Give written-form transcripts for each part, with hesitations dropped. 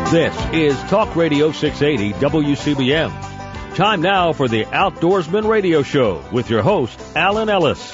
This is Talk Radio 680 WCBM. Time now for the Outdoorsman Radio Show with your host, Alan Ellis.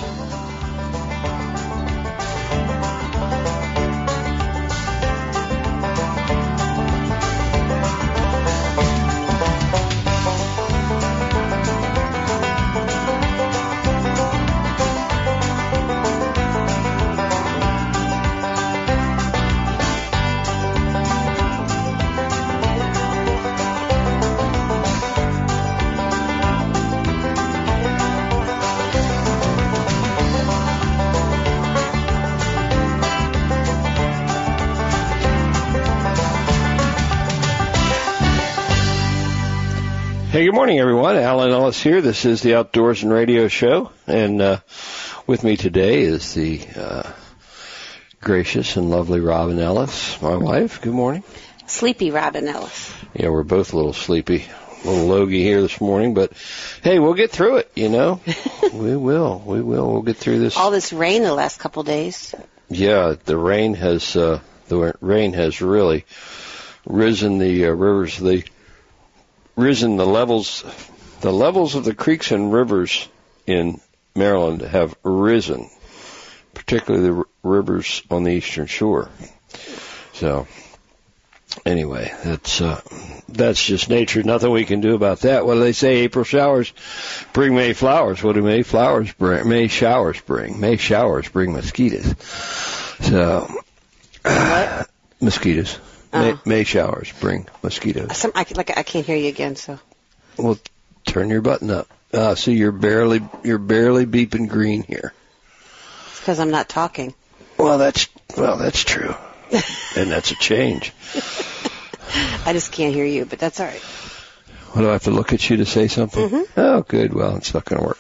Hey, good morning, everyone. Alan Ellis here. This is the Outdoorsman Radio Show, and with me today is the gracious and lovely Robin Ellis, my wife. Good morning. Sleepy Robin Ellis. Yeah, we're both a little sleepy, a little logy here this morning, but hey, we'll get through it, you know. We will. We'll get through this. All this rain the last couple of days. Yeah, the rain has really risen the rivers. The levels of the creeks and rivers in Maryland have risen, particularly the rivers on the eastern shore. So, anyway, that's just nature. Nothing we can do about that. What do they say? April showers bring May flowers. What do May flowers bring? May showers bring. May showers bring mosquitoes. So, what? Mosquitoes. May showers bring mosquitoes. I can't hear you again, so. Well, turn your button up. So you're barely beeping green here. It's because I'm not talking. Well, that's true, and that's a change. I just can't hear you, but that's all right. What, do I have to look at you to say something? Mm-hmm. Oh, good. Well, it's not going to work.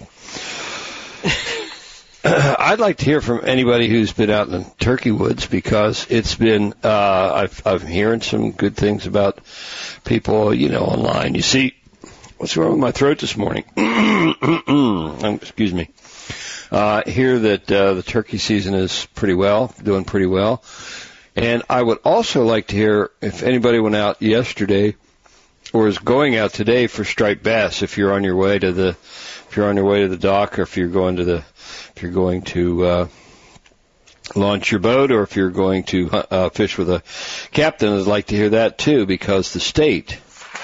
I'd like to hear from anybody who's been out in the turkey woods, because it's been, I'm hearing some good things about people, online. You see, what's wrong with my throat this morning? Excuse me. Hear that the turkey season is doing pretty well. And I would also like to hear if anybody went out yesterday or is going out today for striped bass, if you're on your way to the dock, or if you're going to launch your boat, or if you're going to fish with a captain. I'd like to hear that too, because the state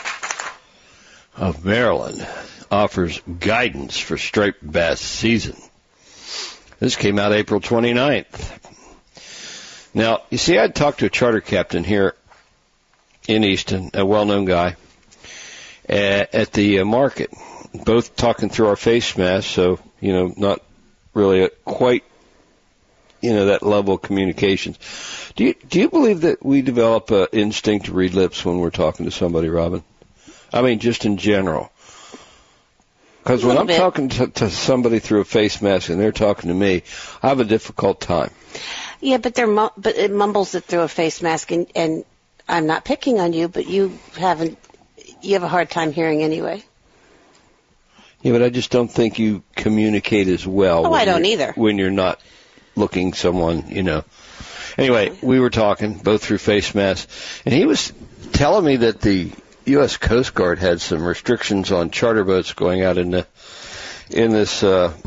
of Maryland offers guidance for striped bass season. This came out April 29th. Now, you see, I'd talked to a charter captain here in Easton, a well-known guy, at the market, both talking through our face masks, so, not really quite, that level of communications. Do you believe that we develop an instinct to read lips when we're talking to somebody, Robin? I mean, just in general. Because when I'm talking to somebody through a face mask and they're talking to me, I have a difficult time. Yeah, but it mumbles it through a face mask, and I'm not picking on you, but you have a hard time hearing anyway. Yeah, but I just don't think you communicate as well. Oh, I don't either. When you're not looking someone, Anyway, we were talking both through face masks, and he was telling me that the U.S. Coast Guard had some restrictions on charter boats going out amid this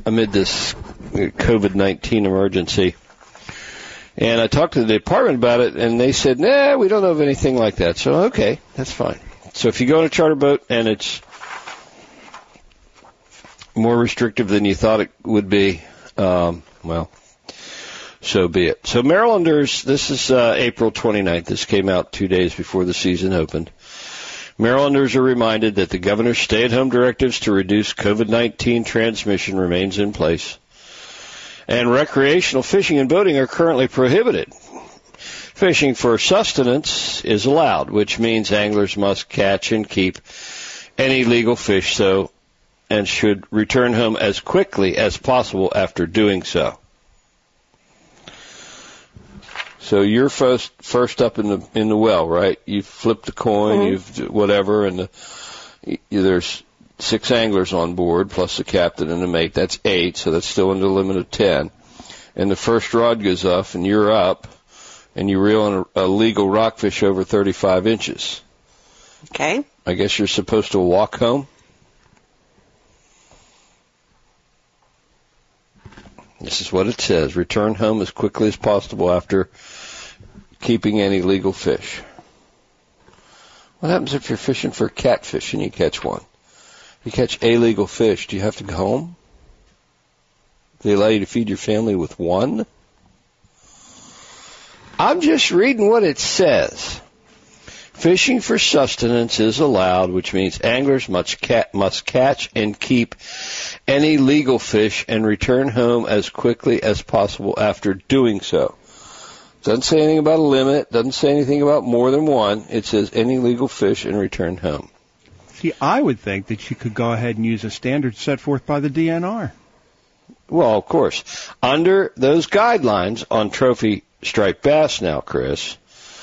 COVID-19 emergency. And I talked to the department about it, and they said, nah, we don't know of anything like that. So, okay, that's fine. So if you go on a charter boat and it's more restrictive than you thought it would be, well, so be it. So Marylanders, this is April 29th. This came out 2 days before the season opened. Marylanders are reminded that the governor's stay-at-home directives to reduce COVID-19 transmission remains in place, and recreational fishing and boating are currently prohibited. Fishing for sustenance is allowed, which means anglers must catch and keep any legal fish and should return home as quickly as possible after doing so. So you're first up in the well, right? You've flipped the coin, mm-hmm. You've whatever, and there's 6 anglers on board plus the captain and the mate. That's 8, so that's still under the limit of 10. And the first rod goes off, and you're up. and you reel in a legal rockfish over 35 inches. Okay. I guess you're supposed to walk home? This is what it says. Return home as quickly as possible after keeping any legal fish. What happens if you're fishing for catfish and you catch one? If you catch a legal fish, do you have to go home? Do they allow you to feed your family with one? I'm just reading what it says. Fishing for sustenance is allowed, which means anglers must catch and keep any legal fish and return home as quickly as possible after doing so. Doesn't say anything about a limit, doesn't say anything about more than one. It says any legal fish and return home. See, I would think that you could go ahead and use a standard set forth by the DNR. Well, of course. Under those guidelines on trophy striped bass now, Chris,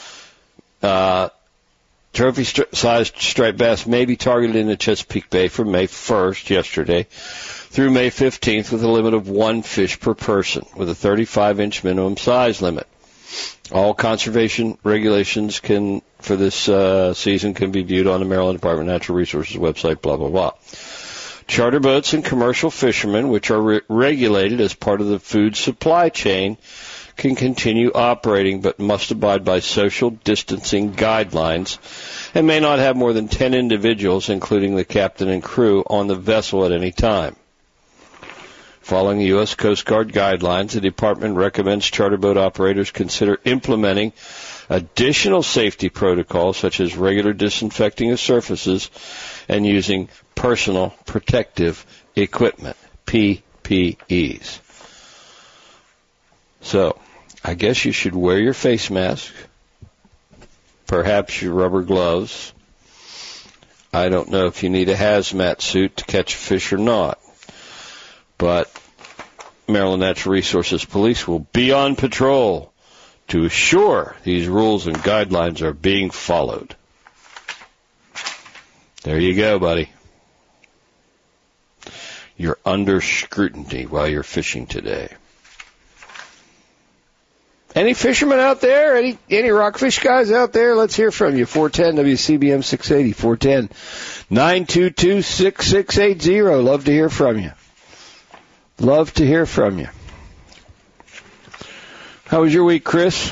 trophy-sized striped bass may be targeted in the Chesapeake Bay from May 1st, yesterday, through May 15th with a limit of one fish per person with a 35-inch minimum size limit. All conservation regulations for this season can be viewed on the Maryland Department of Natural Resources website, blah, blah, blah. Charter boats and commercial fishermen, which are regulated as part of the food supply chain, can continue operating but must abide by social distancing guidelines and may not have more than 10 individuals, including the captain and crew, on the vessel at any time. Following the U.S. Coast Guard guidelines, the department recommends charter boat operators consider implementing additional safety protocols such as regular disinfecting of surfaces and using personal protective equipment, PPEs. So, I guess you should wear your face mask, perhaps your rubber gloves. I don't know if you need a hazmat suit to catch a fish or not, but Maryland Natural Resources Police will be on patrol to assure these rules and guidelines are being followed. There you go, buddy. You're under scrutiny while you're fishing today. Any fishermen out there? Any rockfish guys out there? Let's hear from you. 410 WCBM 680. 410-922-6680. Love to hear from you. Love to hear from you. How was your week, Chris?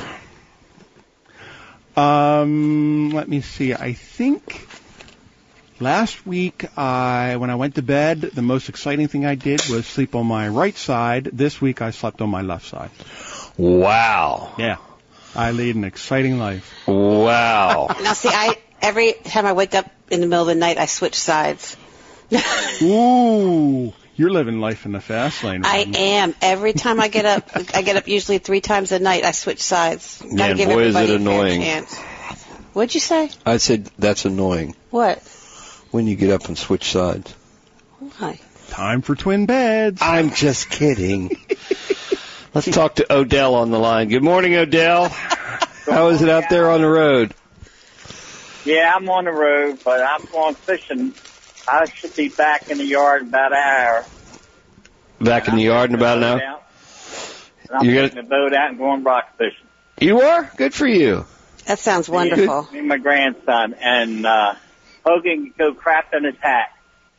Let me see. I think last week, when I went to bed, the most exciting thing I did was sleep on my right side. This week, I slept on my left side. Wow. Yeah. I lead an exciting life. Wow. Now, see, every time I wake up in the middle of the night, I switch sides. Ooh. You're living life in the fast lane. I am. Every time I get up usually 3 times a night, I switch sides. Man, boy, is it annoying. What'd you say? I said that's annoying. What? When you get up and switch sides. Why? Time for twin beds. I'm just kidding. Let's talk to Odell on the line. Good morning, Odell. How is it out there on the road? Yeah, I'm on the road, but I'm going fishing. I should be back in the yard in about an hour. Back in the yard in about an hour? I'm taking the boat out and going rock fishing. You are? Good for you. That sounds wonderful. Me and my grandson. And Hogan can go crap in his hat.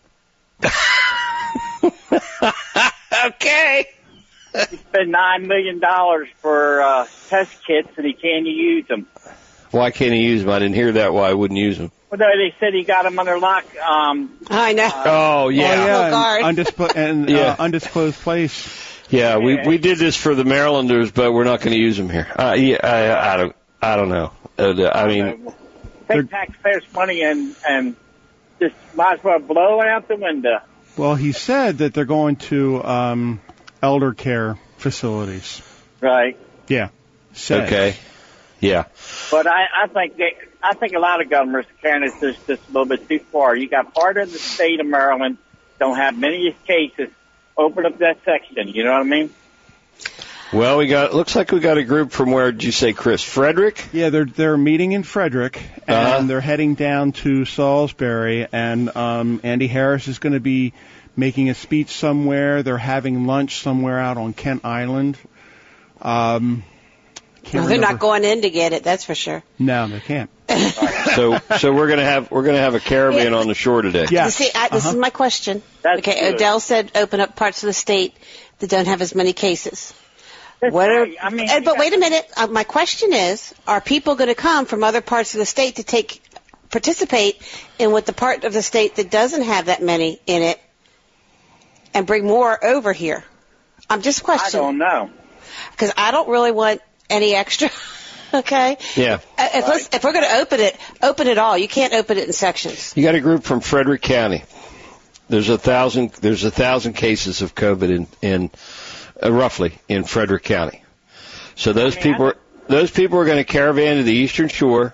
Okay. He spent $9 million for test kits, and he can't use them. Why can't he use them? I didn't hear that. Why I wouldn't use them. Well, no, they said he got them under lock. I know. Oh, yeah. Undisclosed place. Yeah, we did this for the Marylanders, but we're not going to use them here. I don't know. I mean, take taxpayers' money and just might as well blow it out the window. Well, he said that they're going to elder care facilities. Right. Yeah. Okay. Yeah. But I think a lot of governors are carrying this just a little bit too far. You got part of the state of Maryland don't have many cases. Open up that section. You know what I mean? Well, looks like we got a group from where did you say, Chris? Frederick? Yeah, they're meeting in Frederick, and they're heading down to Salisbury, and Andy Harris is going to be making a speech somewhere. They're having lunch somewhere out on Kent Island. Can't No, they're not going in to get it. That's for sure. No, they can't. So we're gonna have a caravan on the shore today. Yeah. See, this is my question. That's okay, good. Odell said open up parts of the state that don't have as many cases. That's right. I mean, But wait a minute. My question is, are people going to come from other parts of the state to participate in what the part of the state that doesn't have that many in it and bring more over here? I'm just questioning. I don't know. Because I don't really want any extra. Okay? Yeah. If we're going to open it all. You can't open it in sections. You got a group from Frederick County. There's 1,000 cases of COVID in roughly in Frederick County. So those people are going to caravan to the Eastern Shore.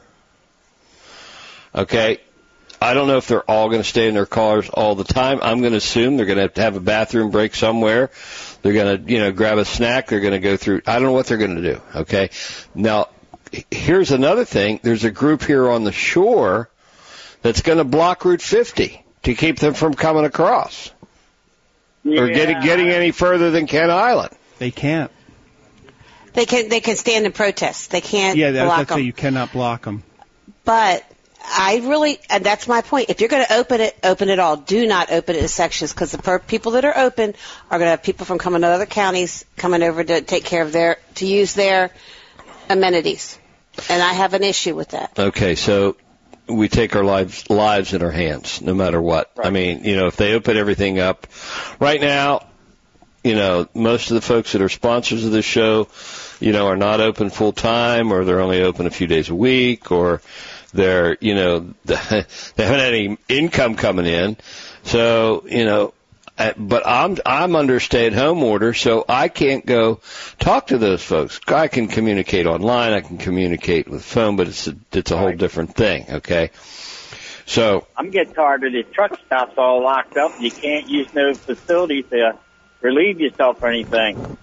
Okay. I don't know if they're all going to stay in their cars all the time. I'm going to assume they're going to have a bathroom break somewhere. They're going to, grab a snack. They're going to go through. I don't know what they're going to do. Okay. Now, here's another thing. There's a group here on the shore that's going to block Route 50 to keep them from coming across or getting any further than Kent Island. They can't. They can stand and protest. They can't Yeah, block that's them. it. You cannot block them. But and that's my point. If you're going to open it all. Do not open it in sections, because the people that are open are going to have people from coming to other counties coming over to take care of to use their amenities. And I have an issue with that. Okay, so we take our lives in our hands, no matter what. Right. I mean, if they open everything up right now, most of the folks that are sponsors of this show, are not open full time, or they're only open a few days a week, or they're, they haven't had any income coming in. So, but I'm under stay-at-home order, so I can't go talk to those folks. I can communicate online, I can communicate with phone, but it's a whole different thing. Okay, so I'm getting tired of the truck stops all locked up. You can't use no facilities to relieve yourself or anything.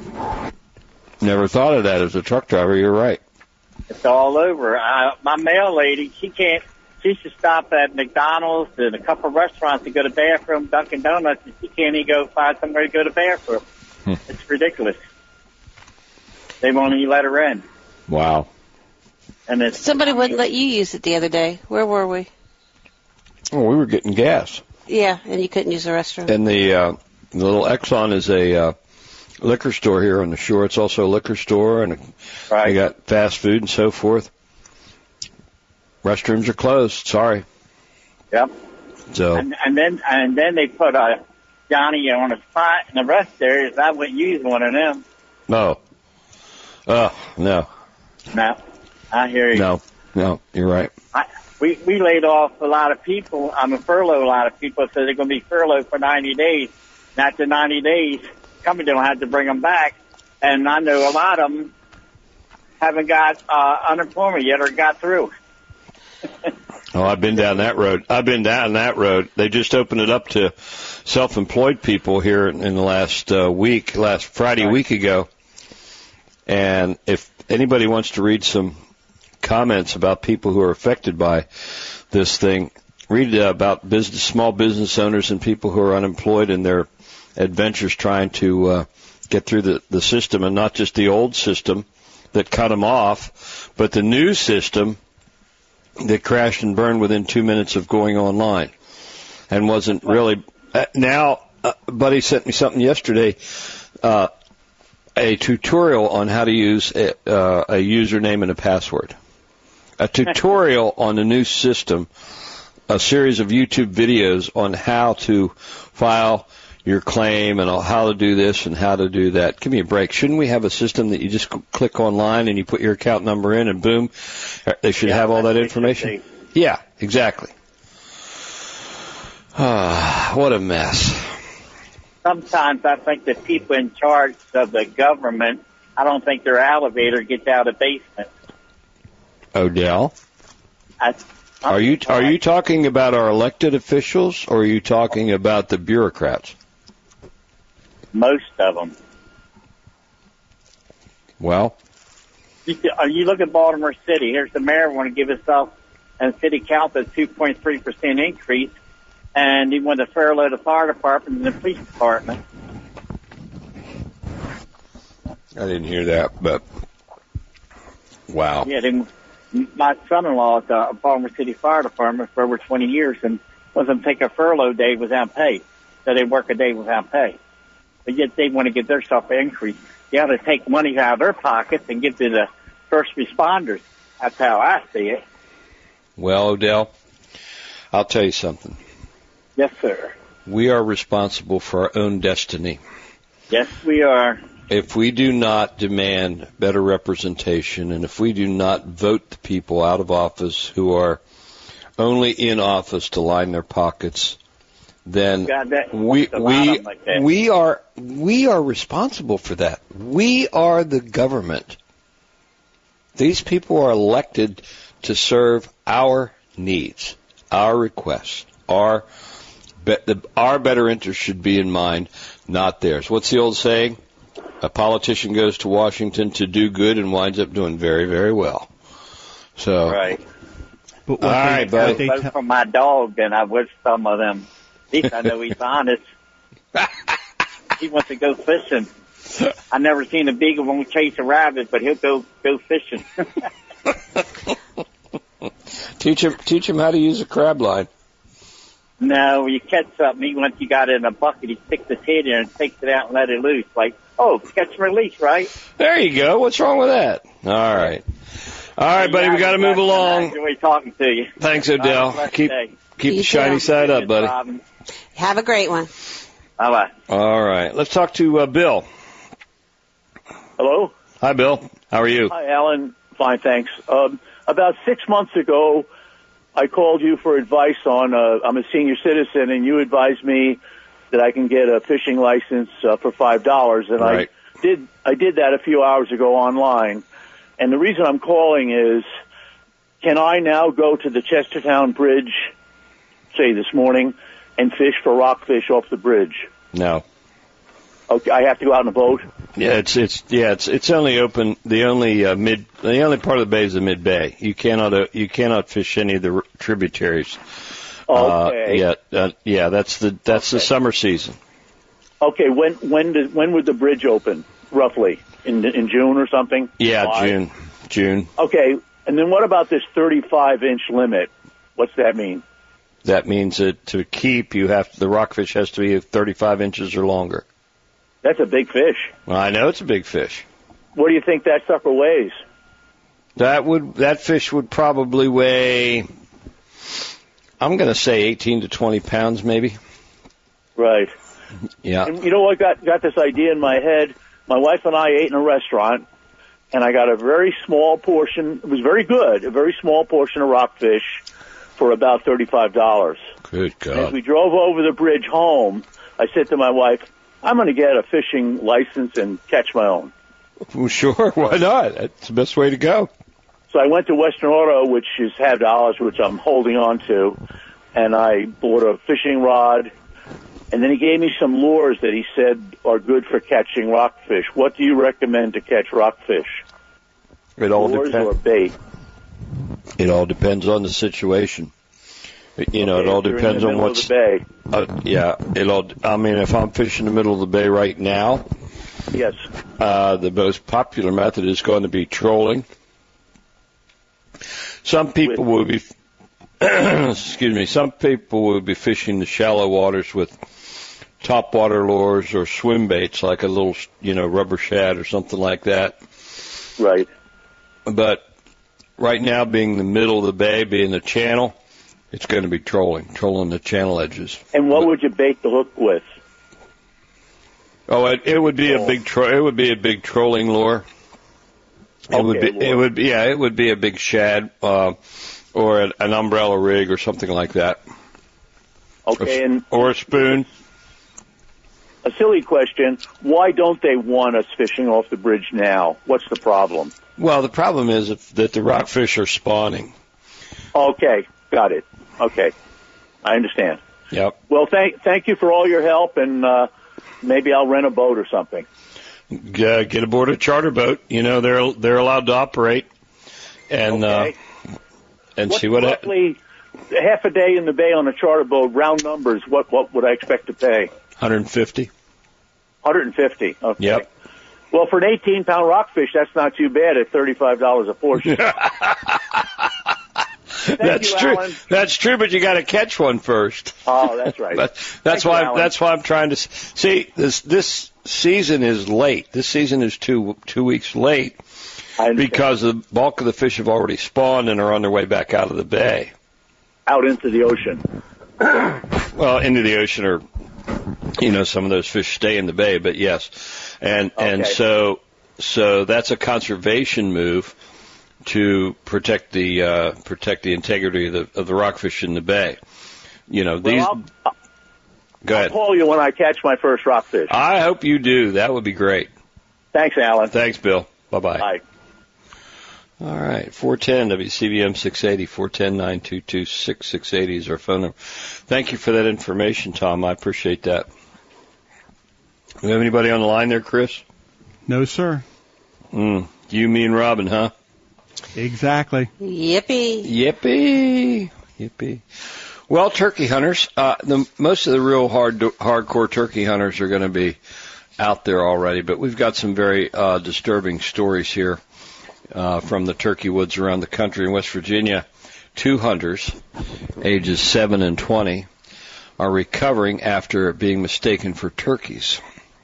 Never thought of that as a truck driver. You're right. It's all over. My mail lady, she should stop at McDonald's and a couple of restaurants to go to the bathroom, Dunkin' Donuts, and she can't even go find somewhere to go to the bathroom. It's ridiculous. They won't even let her in. Wow. And somebody wouldn't let you use it the other day. Where were we? Oh, we were getting gas. Yeah, and you couldn't use the restroom. And the little Exxon is a liquor store here on the shore. It's also a liquor store, and they got fast food and so forth. Restrooms are closed. Sorry. Yep. So. And then they put Johnny on a spot in the rest areas. I wouldn't use one of them. No. No. No. I hear you. No. You're right. We laid off a lot of people. Furloughed a lot of people, so they're going to be furloughed for 90 days. And after 90 days, company don't have to bring them back. And I know a lot of them haven't got unemployment yet or got through. Oh, I've been down that road. They just opened it up to self-employed people here in the last Friday, a week ago. And if anybody wants to read some comments about people who are affected by this thing, read about small business owners and people who are unemployed and their adventures trying to get through the system, and not just the old system that cut them off, but the new system that crashed and burned within 2 minutes of going online and wasn't really. Now, Buddy sent me something yesterday, a tutorial on how to use a username and a password. A tutorial on the new system, a series of YouTube videos on how to file your claim and how to do this and how to do that. Give me a break. Shouldn't we have a system that you just click online and you put your account number in and boom, they should have all that information? Yeah, exactly. What a mess. Sometimes I think the people in charge of the government, I don't think their elevator gets out of the basement. Odell? Are you talking about our elected officials, or are you talking about the bureaucrats? Most of them. Well, you look at Baltimore City. Here's the mayor want to give himself and city council a 2.3% increase, and he wanted to furlough the fire department and the police department. I didn't hear that, but Wow. Yeah, my son-in-law at the Baltimore City Fire Department for over 20 years, and one of them take a furlough day without pay. So they work a day without pay. But yet they want to give their stuff an increase. They ought to take money out of their pockets and give to the first responders. That's how I see it. Well, Odell, I'll tell you something. Yes, sir. We are responsible for our own destiny. Yes, we are. If we do not demand better representation, and if we do not vote the people out of office who are only in office to line their pockets, then we are responsible for that. We are the government. These people are elected to serve our needs, our requests, our better interests should be in mind, not theirs. What's the old saying? A politician goes to Washington to do good and winds up doing very, very well. So, right. But all right, buddy. Vote for my dog, then I wish some of them. At least I know he's honest. He wants to go fishing. I never seen a beagle won't chase a rabbit, but he'll go fishing. Teach him how to use a crab line. No, you catch something. Once you got it in a bucket, he sticks his head in and takes it out and let it loose. Like, oh, catch and release, right? There you go. What's wrong with that? All right. All right, buddy, we got to move along. I enjoy talking to you. Thanks, Odell. Keep the shiny side up, buddy. Have a great one. Bye-bye. All right. Let's talk to Bill. Hello? Hi, Bill. How are you? Hi, Alan. Fine, thanks. About 6 months ago, I called you for advice on, I'm a senior citizen, and you advised me that I can get a fishing license for $5, and right. I did that a few hours ago online. And the reason I'm calling is, can I now go to the Chestertown Bridge, say this morning, and fish for rockfish off the bridge? No. Okay, I have to go out in a boat. Yeah, it's only open. The only part of the bay is the mid bay. You cannot fish any of the tributaries. Okay. That's the summer season. Okay, when would the bridge open roughly? In June or something? Yeah, July? June. Okay, and then what about this 35-inch limit? What's that mean? That means that to keep the rockfish has to be 35 inches or longer. That's a big fish. Well, I know it's a big fish. What do you think that sucker weighs? That fish would probably weigh, I'm going to say 18 to 20 pounds maybe. Right. Yeah. And you know what got this idea in my head? My wife and I ate in a restaurant, and I got a very small portion. It was very good, a very small portion of rockfish for about $35. Good God. As we drove over the bridge home, I said to my wife, I'm going to get a fishing license and catch my own. Well, sure, why not? That's the best way to go. So I went to Western Auto, which is $5, which I'm holding on to, and I bought a fishing rod, and then he gave me some lures that he said are good for catching rockfish. What do you recommend to catch rockfish? It all lures depends. Or bait? It all depends on the situation. It all depends on what's. Bay. If I'm fishing in the middle of the bay right now, yes, the most popular method is going to be trolling. Some people will be, Some people will be fishing the shallow waters with topwater lures or swim baits, like a little, rubber shad or something like that. Right. But right now, being the middle of the bay, being the channel, it's going to be trolling the channel edges. And what would you bait the hook with? Oh, it would be a big trolling lure. It would be a big shad or an umbrella rig or something like that. Okay, or a spoon. A silly question: why don't they want us fishing off the bridge now? What's the problem? Well, the problem is that the rockfish are spawning. Okay, got it. Okay, I understand. Yep. Well, thank you for all your help, and maybe I'll rent a boat or something. Get aboard a charter boat. They're allowed to operate, and see what. Roughly half a day in the bay on a charter boat. Round numbers. What would I expect to pay? $150. $150. Okay. Yep. Well, for an 18-pound rockfish, that's not too bad at $35 a portion. That's true. Alan. That's true, but you got to catch one first. Oh, that's right. That's why I'm trying to see. This season is late. This season is two weeks late because the bulk of the fish have already spawned and are on their way back out of the bay. Out into the ocean. Well, into the ocean, or some of those fish stay in the bay. But yes, and so that's a conservation move to protect the integrity of the rockfish in the bay. Go ahead. I'll call you when I catch my first rockfish. I hope you do. That would be great. Thanks, Alan. Thanks, Bill. Bye-bye. Bye. All right, 410 WCBM 680, 410-922-6680 is our phone number. Thank you for that information, Tom. I appreciate that. Do we have anybody on the line there, Chris? No, sir. You, me, and Robin, huh? Exactly. Yippee. Yippee. Yippee. Well, turkey hunters, most of the real hardcore turkey hunters are going to be out there already, but we've got some very disturbing stories here from the turkey woods around the country. In West Virginia, 2 hunters, ages 7 and 20, are recovering after being mistaken for turkeys.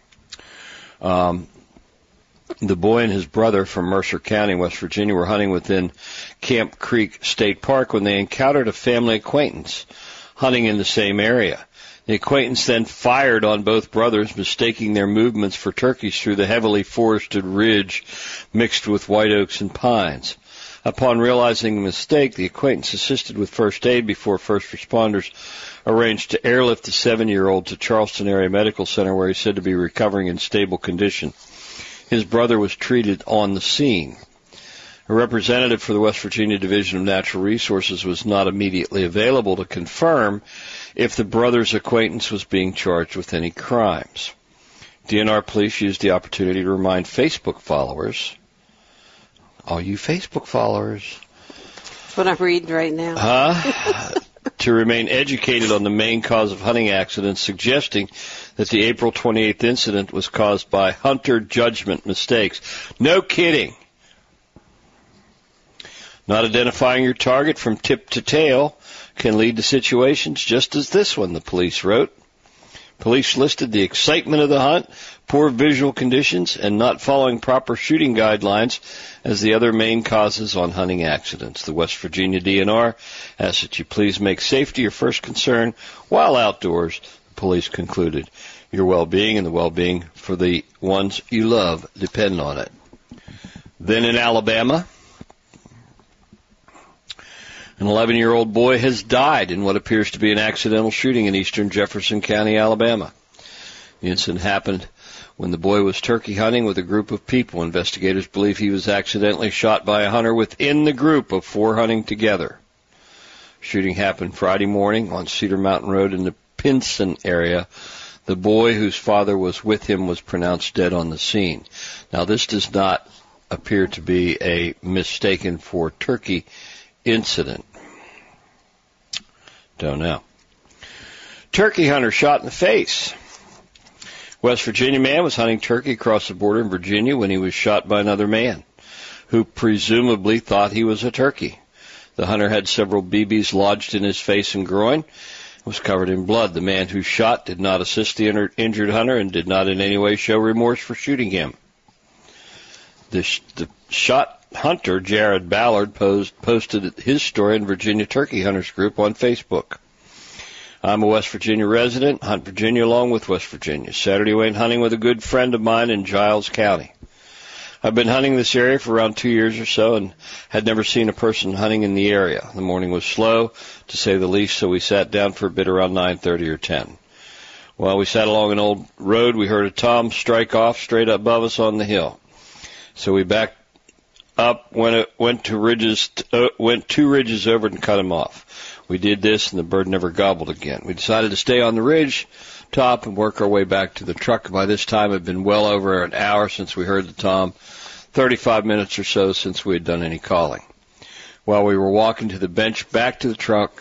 The boy and his brother from Mercer County, West Virginia, were hunting within Camp Creek State Park when they encountered a family acquaintance hunting in the same area. The acquaintance then fired on both brothers, mistaking their movements for turkeys through the heavily forested ridge mixed with white oaks and pines. Upon realizing the mistake, the acquaintance assisted with first aid before first responders arranged to airlift the 7-year-old to Charleston Area Medical Center, where he's said to be recovering in stable condition. His brother was treated on the scene. A representative for the West Virginia Division of Natural Resources was not immediately available to confirm if the brother's acquaintance was being charged with any crimes. DNR police used the opportunity to remind Facebook followers, all you Facebook followers, That's what I'm reading right now. to remain educated on the main cause of hunting accidents, suggesting that the April 28th incident was caused by hunter judgment mistakes. No kidding. Not identifying your target from tip to tail can lead to situations just as this one, the police wrote. Police listed the excitement of the hunt, poor visual conditions, and not following proper shooting guidelines as the other main causes on hunting accidents. The West Virginia DNR asks that you please make safety your first concern while outdoors. The police concluded your well-being and the well-being for the ones you love depend on it. Then in Alabama, an 11-year-old boy has died in what appears to be an accidental shooting in eastern Jefferson County, Alabama. The incident happened when the boy was turkey hunting with a group of people. Investigators believe he was accidentally shot by a hunter within the group of 4 hunting together. Shooting happened Friday morning on Cedar Mountain Road in the Pinson area. The boy, whose father was with him, was pronounced dead on the scene. Now, this does not appear to be a mistaken for turkey incident. Don't know. Turkey hunter shot in the face. West Virginia man was hunting turkey across the border in Virginia when he was shot by another man who presumably thought he was a turkey. The hunter had several BBs lodged in his face and groin and was covered in blood. The man who shot did not assist the injured hunter and did not in any way show remorse for shooting him. The shot hunter, Jared Ballard, posted his story in Virginia Turkey Hunters Group on Facebook. I'm a West Virginia resident, hunt Virginia along with West Virginia. Saturday went hunting with a good friend of mine in Giles County. I've been hunting this area for around 2 years or so and had never seen a person hunting in the area. The morning was slow, to say the least, so we sat down for a bit around 9:30 or 10. While we sat along an old road, we heard a tom strike off straight above us on the hill. So we backed up, went 2 ridges over and cut him off. We did this, and the bird never gobbled again. We decided to stay on the ridge top and work our way back to the truck. By this time, it had been well over an hour since we heard the tom, 35 minutes or so since we had done any calling. While we were walking to the bench back to the truck,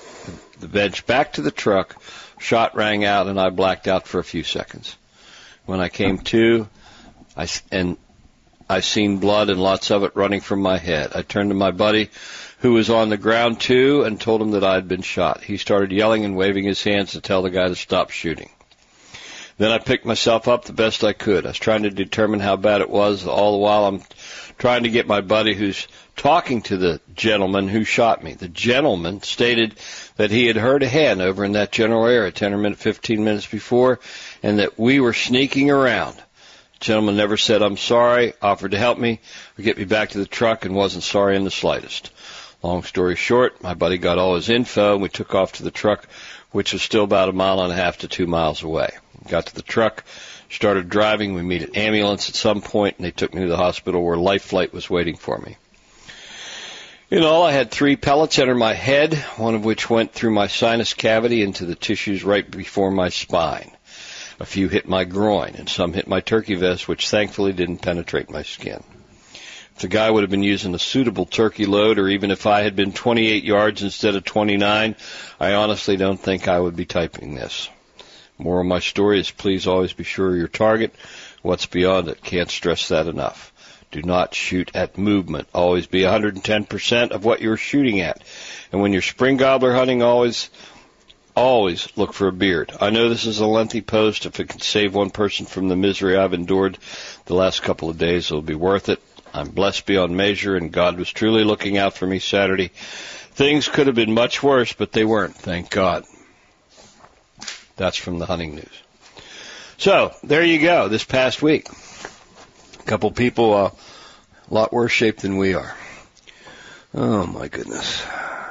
shot rang out, and I blacked out for a few seconds. When I came to, I seen blood and lots of it running from my head. I turned to my buddy, who was on the ground too, and told him that I had been shot. He started yelling and waving his hands to tell the guy to stop shooting. Then I picked myself up the best I could. I was trying to determine how bad it was. All the while I'm trying to get my buddy who's talking to the gentleman who shot me. The gentleman stated that he had heard a hand over in that general area 10 or 15 minutes before, and that we were sneaking around. The gentleman never said, "I'm sorry," offered to help me or get me back to the truck, and wasn't sorry in the slightest. Long story short, my buddy got all his info, and we took off to the truck, which was still about 1.5 miles to 2 miles away. Got to the truck, started driving. We meet an ambulance at some point, and they took me to the hospital where Life Flight was waiting for me. In all, I had 3 pellets enter my head, one of which went through my sinus cavity into the tissues right before my spine. A few hit my groin, and some hit my turkey vest, which thankfully didn't penetrate my skin. If the guy would have been using a suitable turkey load, or even if I had been 28 yards instead of 29, I honestly don't think I would be typing this. Moral of my story is please always be sure of your target. What's beyond it? Can't stress that enough. Do not shoot at movement. Always be 110% of what you're shooting at. And when you're spring gobbler hunting, always look for a beard. I know this is a lengthy post. If it can save one person from the misery I've endured the last couple of days, it'll be worth it. I'm blessed beyond measure, and God was truly looking out for me Saturday. Things could have been much worse, but they weren't, thank God. That's from the Hunting News. So, there you go, this past week. A couple people a lot worse shape than we are. Oh, my goodness.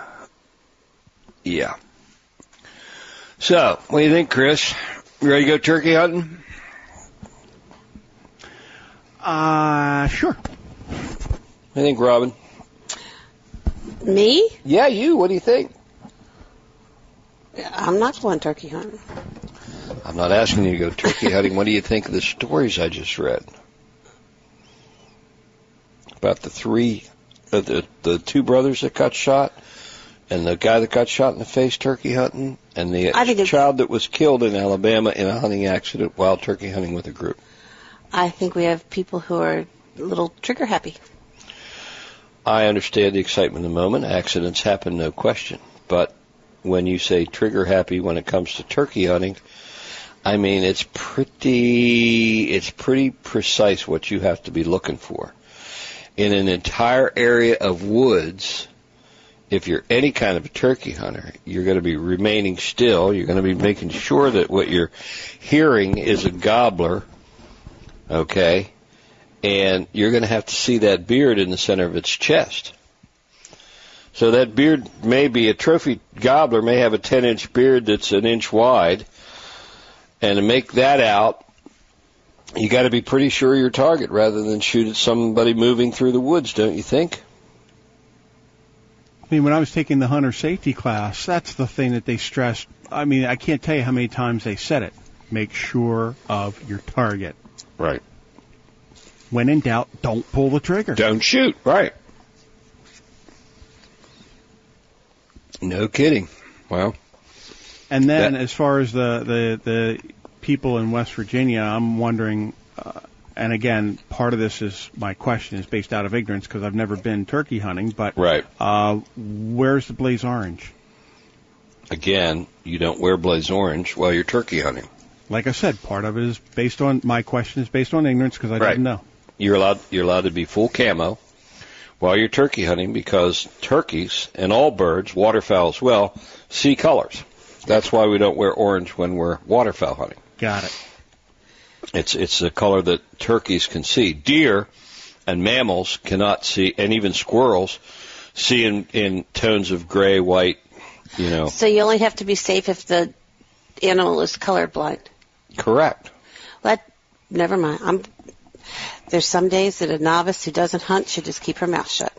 Yeah. So, what do you think, Chris? You ready to go turkey hunting? Sure. What do you think, Robin? Me? Yeah, you. What do you think? I'm not going turkey hunting. I'm not asking you to go turkey hunting. What do you think of the stories I just read? About the 2 brothers that got shot, and the guy that got shot in the face turkey hunting, and the child that was killed in Alabama in a hunting accident while turkey hunting with a group. I think we have people who are a little trigger happy. I understand the excitement of the moment. Accidents happen, no question. But when you say trigger happy when it comes to turkey hunting, I mean, it's pretty precise what you have to be looking for. In an entire area of woods, if you're any kind of a turkey hunter, you're going to be remaining still. You're going to be making sure that what you're hearing is a gobbler, okay? And you're going to have to see that beard in the center of its chest. So that beard may be a trophy gobbler, may have a 10-inch beard that's an inch wide. And to make that out, you got to be pretty sure of your target rather than shoot at somebody moving through the woods, don't you think? I mean, when I was taking the hunter safety class, that's the thing that they stressed. I mean, I can't tell you how many times they said it. Make sure of your target. Right. When in doubt, don't pull the trigger. Don't shoot. Right. No kidding. Well. And then as far as the people in West Virginia, I'm wondering, and again, part of this is my question is based out of ignorance because I've never been turkey hunting, but right. Where's the blaze orange? Again, you don't wear blaze orange while you're turkey hunting. Like I said, part of it is based on, my question is based on ignorance because I didn't know. You're allowed to be full camo while you're turkey hunting because turkeys and all birds, waterfowl as well, see colors. That's why we don't wear orange when we're waterfowl hunting. Got it. It's the color that turkeys can see. Deer and mammals cannot see, and even squirrels see in tones of gray, white, you know. So you only have to be safe if the animal is colorblind. Correct. Never mind. There's some days that a novice who doesn't hunt should just keep her mouth shut.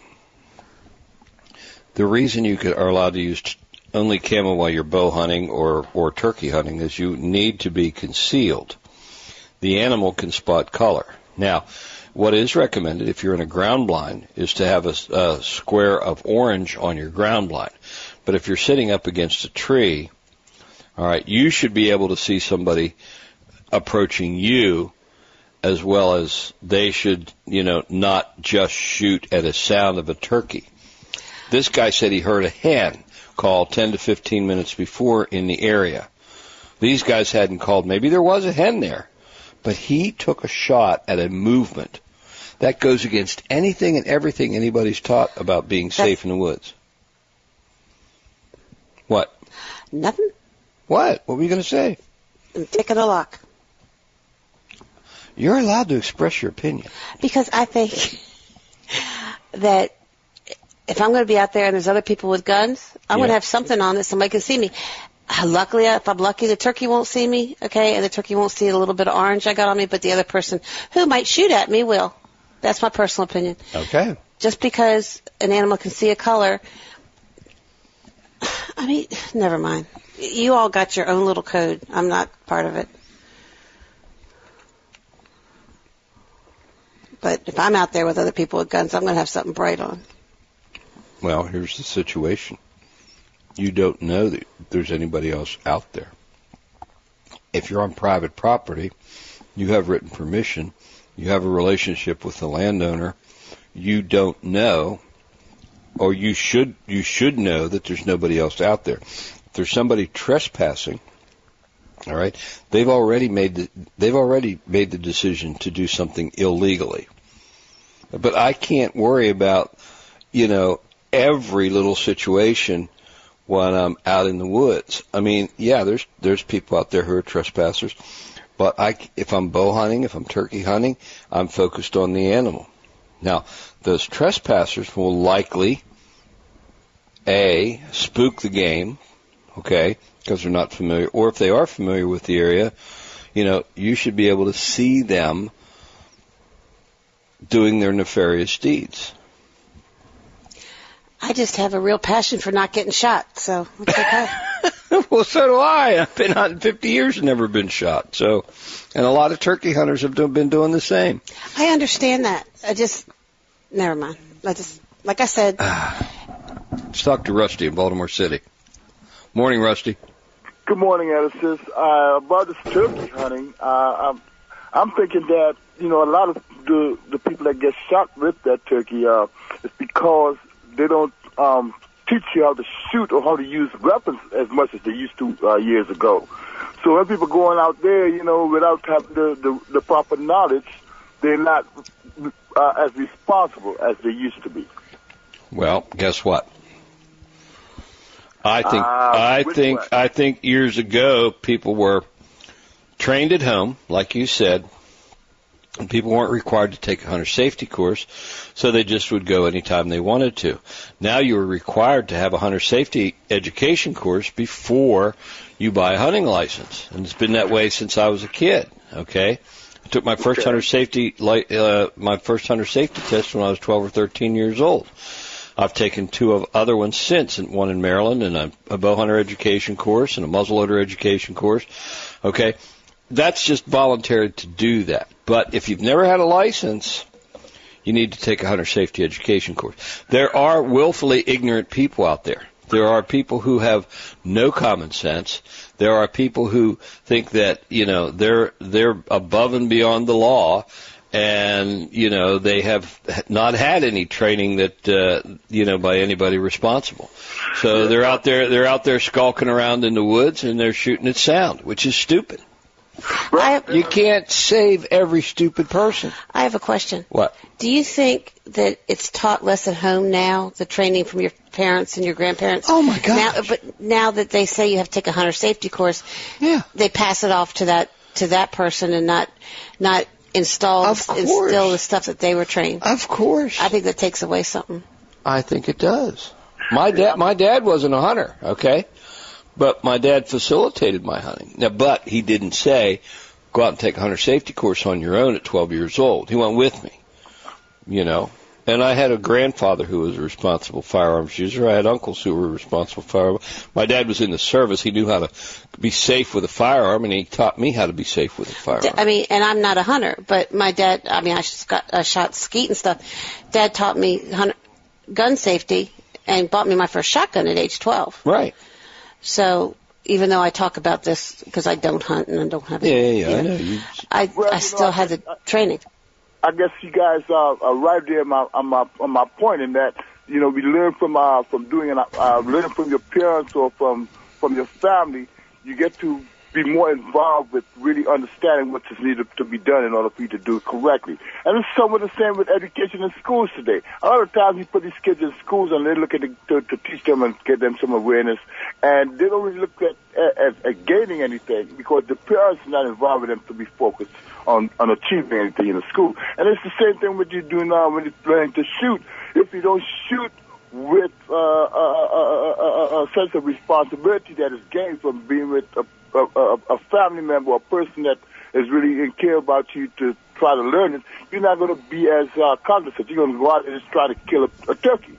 The reason you are allowed to use only camo while you're bow hunting or turkey hunting is you need to be concealed. The animal can spot color. Now, what is recommended if you're in a ground blind is to have a square of orange on your ground blind. But if you're sitting up against a tree, all right, you should be able to see somebody approaching you as well as they should, not just shoot at a sound of a turkey. This guy said he heard a hen call 10 to 15 minutes before in the area. These guys hadn't called. Maybe there was a hen there, but he took a shot at a movement. That goes against anything and everything anybody's taught about being safe in the woods. What? Nothing. What? What were you going to say? I'm taking a lock. You're allowed to express your opinion. Because I think that if I'm going to be out there and there's other people with guns, I'm going to have something on that somebody can see me. Luckily, if I'm lucky, the turkey won't see me, okay, and the turkey won't see a little bit of orange I got on me, but the other person who might shoot at me will. That's my personal opinion. Okay. Just because an animal can see a color, I mean, never mind. You all got your own little code. I'm not part of it. But if I'm out there with other people with guns, I'm going to have something bright on. Well, here's the situation. You don't know that there's anybody else out there. If you're on private property, you have written permission, you have a relationship with the landowner, you don't know, or you should know that there's nobody else out there. If there's somebody trespassing, all right, they've already made the decision to do something illegally. But I can't worry about, every little situation when I'm out in the woods. I mean, yeah, there's people out there who are trespassers, but if I'm bow hunting, if I'm turkey hunting, I'm focused on the animal. Now, those trespassers will likely, spook the game, okay, because they're not familiar, or if they are familiar with the area, you should be able to see them doing their nefarious deeds. I just have a real passion for not getting shot, so it's okay. Well, so do I. I've been hunting 50 years and never been shot. So, and a lot of turkey hunters have been doing the same. I understand that. Never mind. Like I said. Let's talk to Rusty in Baltimore City. Morning, Rusty. Good morning, Edison. About this turkey hunting, I'm thinking that, a lot of the people that get shot with that turkey, is because they don't teach you how to shoot or how to use weapons as much as they used to years ago. So when people going out there, without having the proper knowledge, they're not as responsible as they used to be. Well, guess what? I think years ago people were trained at home, like you said, and people weren't required to take a hunter safety course, so they just would go anytime they wanted to. Now you're required to have a hunter safety education course before you buy a hunting license, and it's been that way since I was a kid. Okay, I took my first hunter safety test when I was 12 or 13 years old. I've taken two other ones since, one in Maryland, and a bow hunter education course and a muzzleloader education course. Okay, that's just voluntary to do that. But if you've never had a license, you need to take a hunter safety education course. There are willfully ignorant people out there. There are people who have no common sense. There are people who think that, they're above and beyond the law, and, they have not had any training that, by anybody responsible. So they're out there skulking around in the woods, and they're shooting at sound, which is stupid. You can't save every stupid person. I have a question. What? Do you think that it's taught less at home now, the training from your parents and your grandparents? Oh, my gosh. Now that they say you have to take a hunter safety course, they pass it off to that person and not instill the stuff that they were trained. Of course. I think that takes away something. I think it does. My dad wasn't a hunter, okay? But my dad facilitated my hunting. Now, but he didn't say, go out and take a hunter safety course on your own at 12 years old. He went with me, And I had a grandfather who was a responsible firearms user. I had uncles who were responsible firearms. My dad was in the service. He knew how to be safe with a firearm, and he taught me how to be safe with a firearm. I mean, and I'm not a hunter, but my dad, I shot skeet and stuff. Dad taught me gun safety and bought me my first shotgun at age 12. Right. So even though I talk about this because I don't hunt and I don't have any. I know. I still have the training. I guess you guys are right there on my point in that, we learn from learning from your parents or from your family. You get to be more involved with really understanding what is needed to be done in order for you to do it correctly. And it's somewhat the same with education in schools today. A lot of times you put these kids in schools and they look at to teach them and get them some awareness, and they don't really look at gaining anything because the parents are not involved with them to be focused on achieving anything in the school. And it's the same thing what you do now when you're learning to shoot. If you don't shoot with a sense of responsibility that is gained from being with a family member or a person that is really in care about you to try to learn it, you're not going to be as cognizant. You're going to go out and just try to kill a turkey.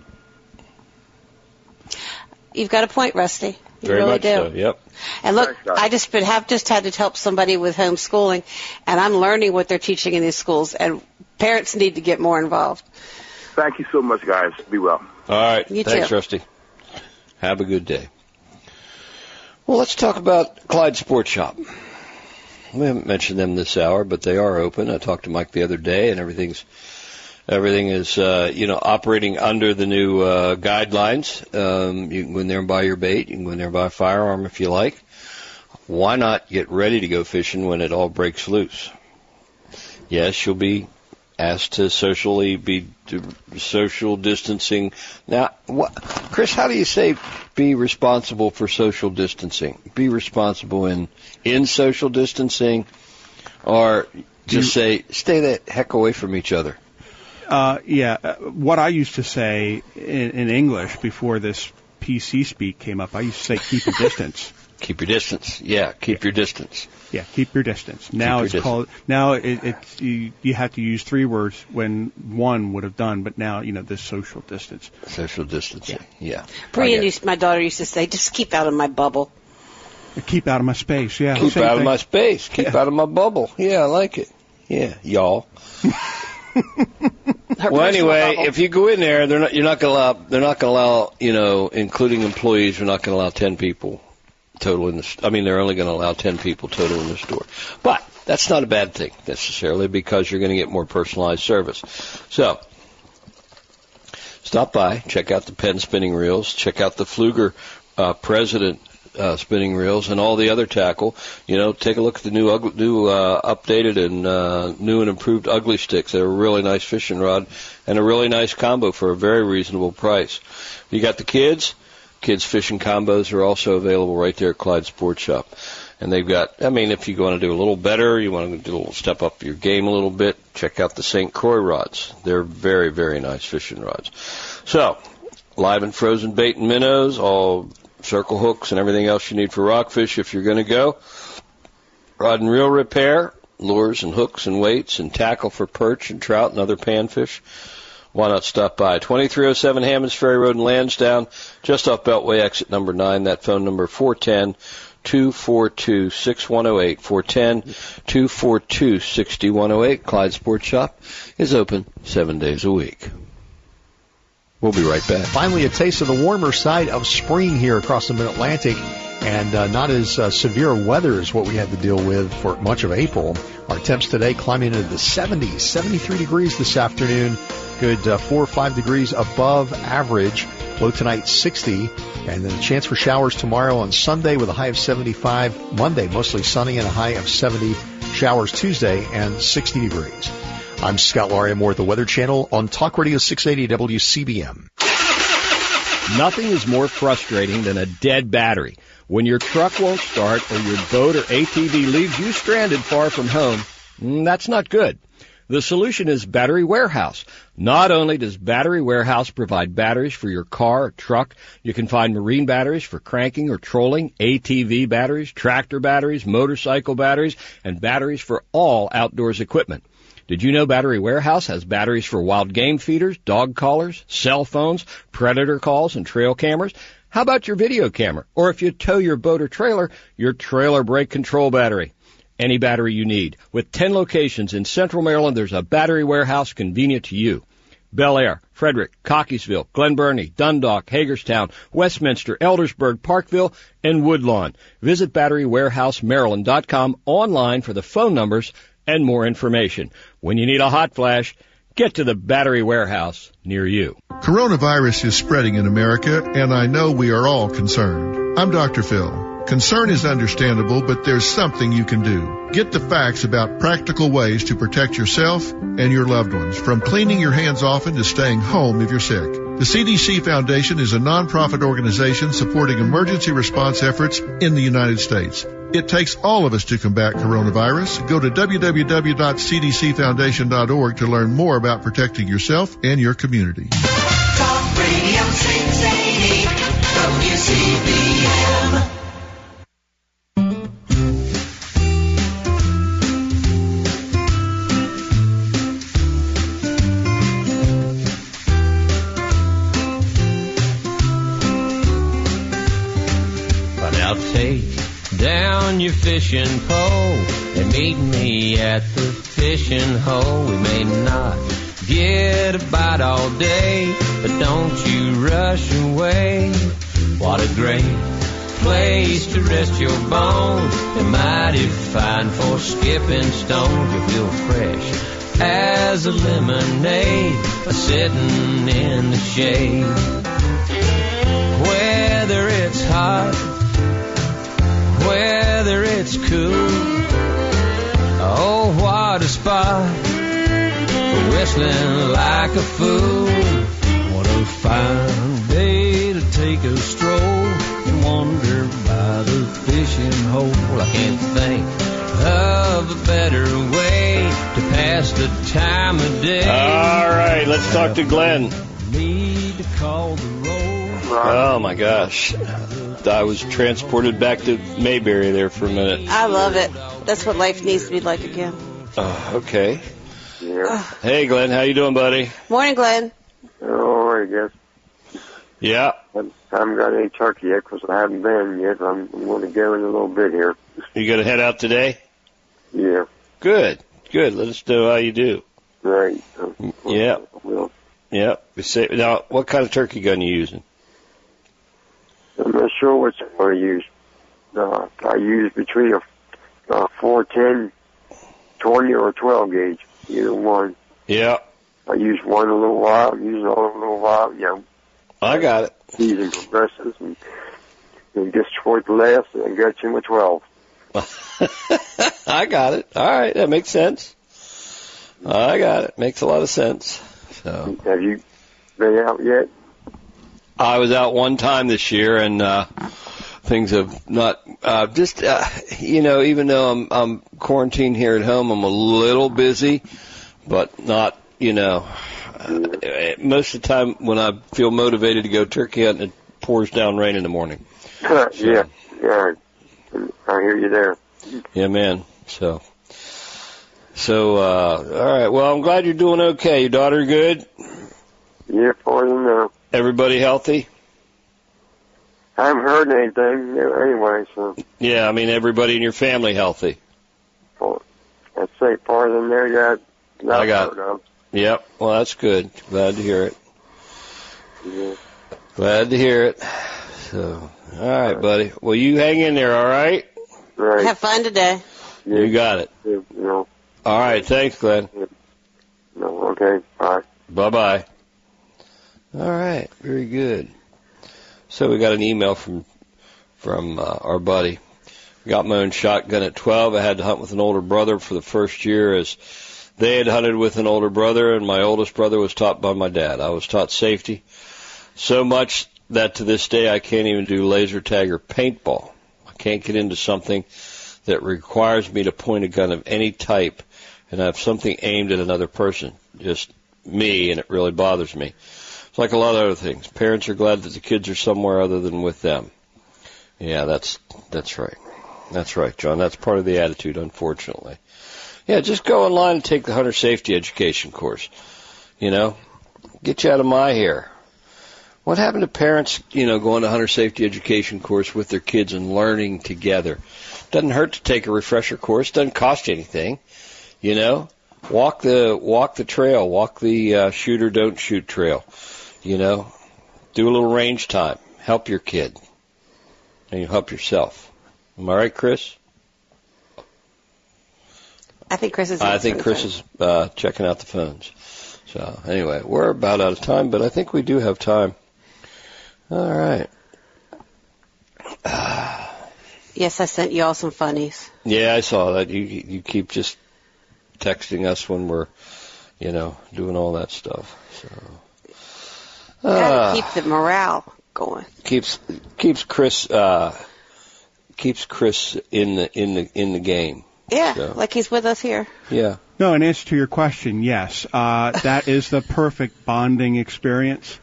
You've got a point, Rusty. You Very really much do. So, yep. And look, I just had to help somebody with homeschooling, and I'm learning what they're teaching in these schools, and parents need to get more involved. Thank you so much, guys. Be well. All right. You Thanks, too. Rusty. Have a good day. Well, let's talk about Clyde Sports Shop. We haven't mentioned them this hour, but they are open. I talked to Mike the other day, and everything is operating under the new guidelines. You can go in there and buy your bait. You can go in there and buy a firearm if you like. Why not get ready to go fishing when it all breaks loose? Yes, you'll be asked to social distancing. Now, Chris, how do you say be responsible for social distancing? Be responsible in social distancing, or just say stay the heck away from each other? What I used to say in English before this PC speak came up, I used to say keep your distance. Keep your distance. Yeah, keep your distance. Yeah, keep your distance. Now it's called. Now you have to use 3 words when 1 would have done, but now this social distance. Social distancing. Yeah. Brian, my daughter used to say, "Just keep out of my bubble." Keep out of my space. Yeah. Keep out of my space. Keep out of my bubble. Yeah, I like it. Yeah, y'all. Well, anyway, if you go in there, they're not going to allow, including employees, they're not going to allow 10 people total they're only going to allow 10 people total in the store. But that's not a bad thing necessarily because you're going to get more personalized service. So, stop by, check out the Penn spinning reels, check out the Pfluger President spinning reels and all the other tackle. Take a look at the new updated and new and improved ugly sticks. They're a really nice fishing rod and a really nice combo for a very reasonable price. You got the kids fishing combos are also available right there at Clyde Sports Shop. And they've got, if you want to do a little better, you want to do a little step up your game a little bit, check out the St. Croix rods. They're very, very nice fishing rods. So, live and frozen bait and minnows, all circle hooks and everything else you need for rockfish if you're going to go. Rod and reel repair, lures and hooks and weights and tackle for perch and trout and other panfish. Why not stop by? 2307 Hammonds Ferry Road in Lansdowne, just off Beltway exit number 9. That phone number 410-242-6108. 410-242-6108. Clyde Sports Shop is open 7 days a week. We'll be right back. Finally, a taste of the warmer side of spring here across the Mid-Atlantic, and not as severe weather as what we had to deal with for much of April. Our temps today climbing into the 70s, 73 degrees this afternoon. Good 4 or 5 degrees above average. Low tonight 60, and then a chance for showers tomorrow on Sunday with a high of 75. Monday mostly sunny and a high of 70. Showers Tuesday and 60 degrees. I'm Scott Laria Moore at the Weather Channel on Talk Radio 680 WCBM. Nothing is more frustrating than a dead battery. When your truck won't start or your boat or ATV leaves you stranded far from home, that's not good. The solution is Battery Warehouse. Not only does Battery Warehouse provide batteries for your car or truck, you can find marine batteries for cranking or trolling, ATV batteries, tractor batteries, motorcycle batteries, and batteries for all outdoors equipment. Did you know Battery Warehouse has batteries for wild game feeders, dog collars, cell phones, predator calls, and trail cameras? How about your video camera? Or if you tow your boat or trailer, your trailer brake control battery. Any battery you need. With 10 locations in Central Maryland, there's a Battery Warehouse convenient to you. Bel Air, Frederick, Cockeysville, Glen Burnie, Dundalk, Hagerstown, Westminster, Eldersburg, Parkville, and Woodlawn. Visit BatteryWarehouseMaryland.com online for the phone numbers and more information. When you need a hot flash, get to the Battery Warehouse near you. Coronavirus is spreading in America, and I know we are all concerned. I'm Dr. Phil. Concern is understandable, but there's something you can do. Get the facts about practical ways to protect yourself and your loved ones, from cleaning your hands often to staying home if you're sick. The CDC Foundation is a nonprofit organization supporting emergency response efforts in the United States. It takes all of us to combat coronavirus. Go to www.cdcfoundation.org to learn more about protecting yourself and your community. Talk Radio 680 WCBM. Take down your fishing pole and meet me at the fishing hole. We may not get a bite all day, but don't you rush away. What a great place to rest your bones, and mighty fine for skipping stones. You'll feel fresh as a lemonade by sitting in the shade. Whether it's hot, whether it's cool, oh, what a spot for whistling like a fool. What a fine day to take a stroll and wander by the fishing hole. I can't think of a better way to pass the time of day. All right, let's talk to Glenn. Need to call the roll. Oh, my gosh. I was transported back to Mayberry there for a minute. I love it. That's what life needs to be like again. Okay. Yeah. Hey, Glenn, how you doing, buddy? Morning, Glenn. All right, yes. Yeah. I haven't got any turkey yet because I haven't been yet. I'm going to go in a little bit here. You going to head out today? Yeah. Good. Good. Let us know how you do. Right. Yeah. Well. Yeah. Now, what kind of turkey gun are you using? I'm not sure which one I use. I use between a 410, 20, or 12 gauge, either one. Yeah. I use one a little while, I'm using all a little while, you know. I got it. Using progressives, and just toward the last, and I got you with 12. I got it. All right, that makes sense. I got it. Makes a lot of sense. So. Have you been out yet? I was out one time this year, and things have not even though I'm quarantined here at home, I'm a little busy, but not, most of the time when I feel motivated to go turkey hunting, it pours down rain in the morning. So, yeah, I hear you there. Yeah, man. So, all right. Well, I'm glad you're doing okay. Your daughter good? Yeah, more than that. Everybody healthy? I haven't heard anything anyway, so. Yeah, I mean, everybody in your family healthy. Well, I'd say part of them there, yeah. I got it. Yep. Well, that's good. Glad to hear it. Yeah. Glad to hear it. So, all right, buddy. Well, you hang in there, all right? Right. Have fun today. Yeah. You got it. Yeah, All right. Thanks, Glenn. Yeah. No, okay. Bye. Bye-bye. All right. Very good. So we got an email from our buddy. Got my own shotgun at 12. I had to hunt with an older brother for the first year, as they had hunted with an older brother, and my oldest brother was taught by my dad. I was taught safety so much that to this day I can't even do laser tag or paintball. I can't get into something that requires me to point a gun of any type and have something aimed at another person, just me, and it really bothers me. It's like a lot of other things. Parents are glad that the kids are somewhere other than with them. Yeah, that's right. That's right, John. That's part of the attitude, unfortunately. Yeah, just go online and take the hunter safety education course. Get you out of my hair. What happened to parents, going to hunter safety education course with their kids and learning together? Doesn't hurt to take a refresher course. Doesn't cost you anything. Walk the trail. Walk the shoot or don't shoot trail. You know, do a little range time. Help your kid, and you help yourself. Am I right, Chris? I think Chris is. Checking out the phones. So anyway, we're about out of time, but I think we do have time. All right. Yes, I sent you all some funnies. Yeah, I saw that. You keep just texting us when we're, doing all that stuff. So gotta keep the morale going. Keeps Chris in the game. Yeah, so. Like he's with us here. Yeah. No, in answer to your question, yes, that is the perfect bonding experience.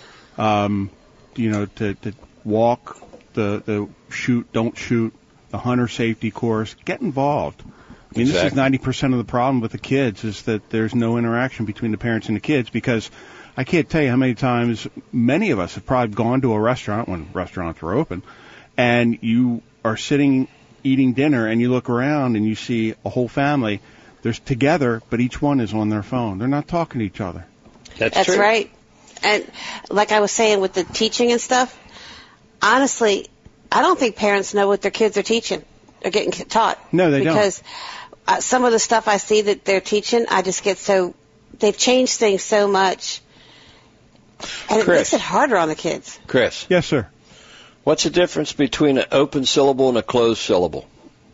To walk, the shoot, don't shoot, the hunter safety course, get involved. I mean, Exactly. This is 90% of the problem with the kids is that there's no interaction between the parents and the kids, because I can't tell you how many times many of us have probably gone to a restaurant when restaurants were open, and you are sitting eating dinner and you look around and you see a whole family. They're together, but each one is on their phone. They're not talking to each other. That's true. Right. And like I was saying with the teaching and stuff, honestly, I don't think parents know what their kids are teaching or getting taught. No, they don't. Because some of the stuff I see that they're teaching, I just get they've changed things so much. And it makes it harder on the kids. Chris. Yes, sir. What's the difference between an open syllable and a closed syllable?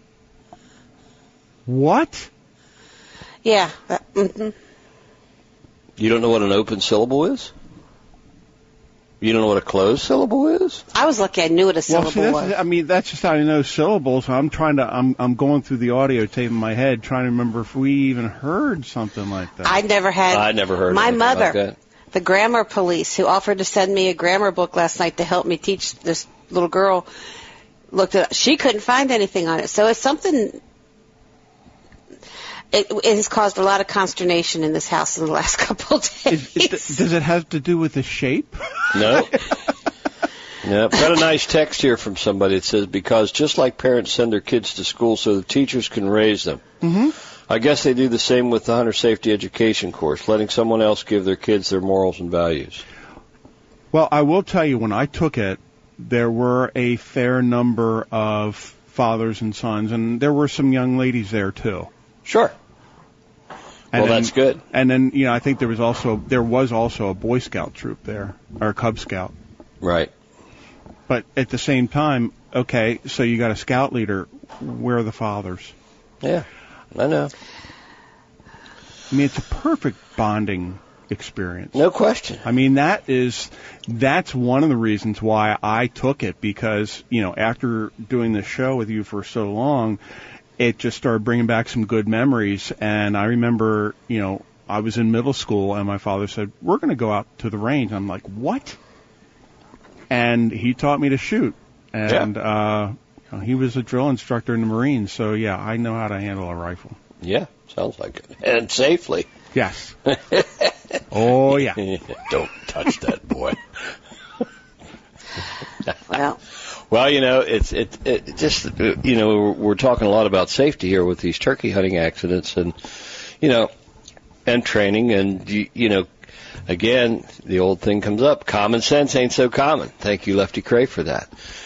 What? Yeah. Mm-hmm. You don't know what an open syllable is? You don't know what a closed syllable is? I was lucky I knew what a syllable was. That's just how I know syllables. I'm going through the audio tape in my head trying to remember if we even heard something like that. I never heard my anything mother, like that. The grammar police, who offered to send me a grammar book last night to help me teach this little girl, looked at it. She couldn't find anything on it. So it's something. It has caused a lot of consternation in this house in the last couple of days. Does it have to do with the shape? No. No. Got a nice text here from somebody that says, because just like parents send their kids to school so the teachers can raise them, I guess they do the same with the hunter safety education course, letting someone else give their kids their morals and values. Well, I will tell you, when I took it, there were a fair number of fathers and sons, and there were some young ladies there, too. Sure. And that's good. And then, I think there was also a Boy Scout troop there, or a Cub Scout. Right. But at the same time, okay, so you got a scout leader. Where are the fathers? Yeah, I know. I mean, it's a perfect bonding experience. No question. I mean, that's one of the reasons why I took it, because, after doing the show with you for so long, it just started bringing back some good memories. And I remember, I was in middle school and my father said, we're going to go out to the range. I'm like, what? And he taught me to shoot. And he was a drill instructor in the Marines. So, yeah, I know how to handle a rifle. Yeah, sounds like it. And safely. Yes. Oh, yeah. Don't touch that boy. Well, it's just, we're talking a lot about safety here with these turkey hunting accidents and, and training. And, again, the old thing comes up. Common sense ain't so common. Thank you, Lefty Cray, for that,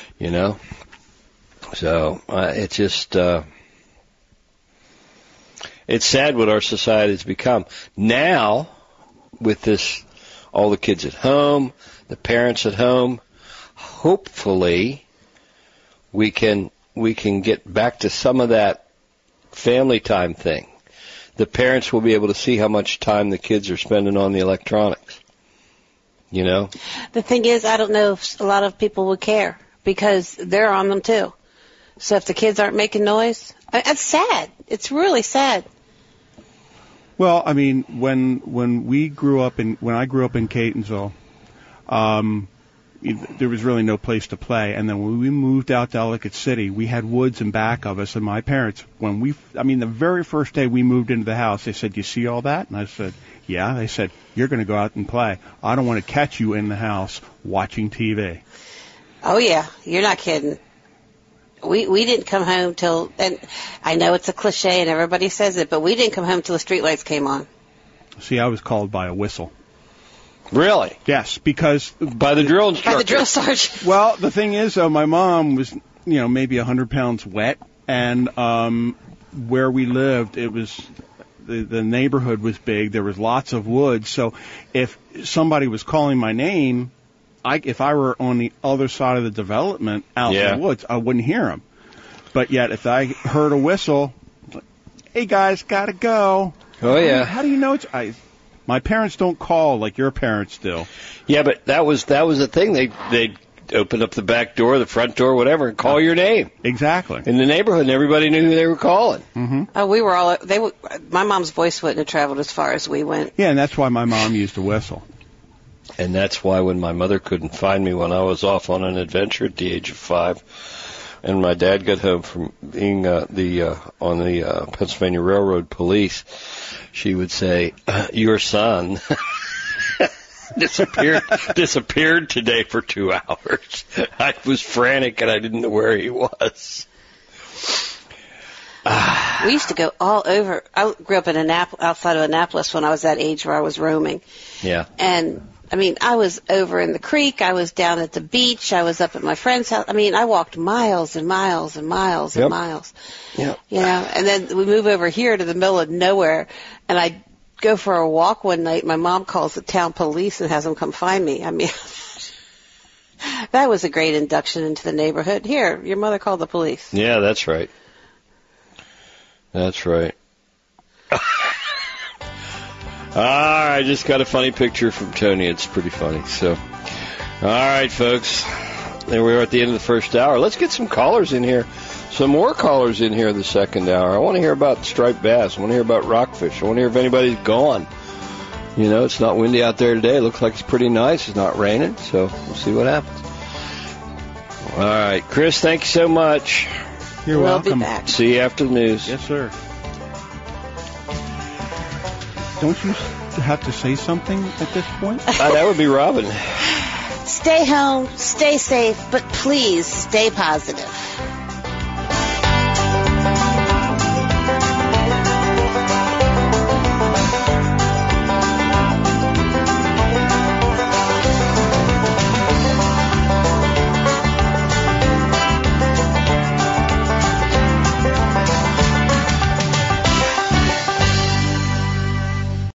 So, it's just, it's sad what our society has become. Now, with this, all the kids at home, the parents at home, hopefully we can get back to some of that family time thing. The parents will be able to see how much time the kids are spending on the electronics. The thing is, I don't know if a lot of people would care, because they're on them too. So if the kids aren't making noise, it's sad. It's really sad. Well, I mean, when I grew up in Catonsville, there was really no place to play. And then when we moved out to Ellicott City, we had woods in back of us. And my parents, the very first day we moved into the house, they said, "You see all that?" And I said, "Yeah." They said, "You're going to go out and play. I don't want to catch you in the house watching TV." Oh, yeah. You're not kidding. we didn't come home till, and I know it's a cliche and everybody says it, but we didn't come home till the streetlights came on. See, I was called by a whistle. Really? Yes, because by the drill instructor. By the drill sergeant. Well, the thing is, though, my mom was, maybe 100 pounds wet, and where we lived, it was the neighborhood was big. There was lots of woods, so if somebody was calling my name, if I were on the other side of the development out in the woods, I wouldn't hear them. But yet, if I heard a whistle, hey guys, gotta go. Oh yeah. How do you know it's? My parents don't call like your parents do. Yeah, but that was the thing. They'd open up the back door, the front door, whatever, and call your name. Exactly. In the neighborhood, and everybody knew who they were calling. Mm-hmm. Oh, we were all. My mom's voice wouldn't have traveled as far as we went. Yeah, and that's why my mom used a whistle. And that's why when my mother couldn't find me when I was off on an adventure at the age of 5, and my dad got home from being on the Pennsylvania Railroad Police, she would say, "Your son disappeared today for 2 hours." I was frantic and I didn't know where he was. We used to go all over. I grew up in outside of Annapolis when I was that age where I was roaming. Yeah. And I was over in the creek. I was down at the beach. I was up at my friend's house. I walked miles and miles and miles and miles. Yeah. And then we move over here to the middle of nowhere, and I go for a walk one night. My mom calls the town police and has them come find me. That was a great induction into the neighborhood. Here, your mother called the police. Yeah, that's right. That's right. I just got a funny picture from Tony. It's pretty funny. So, all right, folks. There we are at the end of the first hour. Let's get some callers in here. Some more callers in here the second hour. I want to hear about striped bass. I want to hear about rockfish. I want to hear if anybody's gone. It's not windy out there today. It looks like it's pretty nice. It's not raining, so we'll see what happens. All right, Chris, thank you so much. You're welcome. Be back. See you after the news. Yes, sir. Don't you have to say something at this point? That would be Robin. Stay home, stay safe, but please stay positive.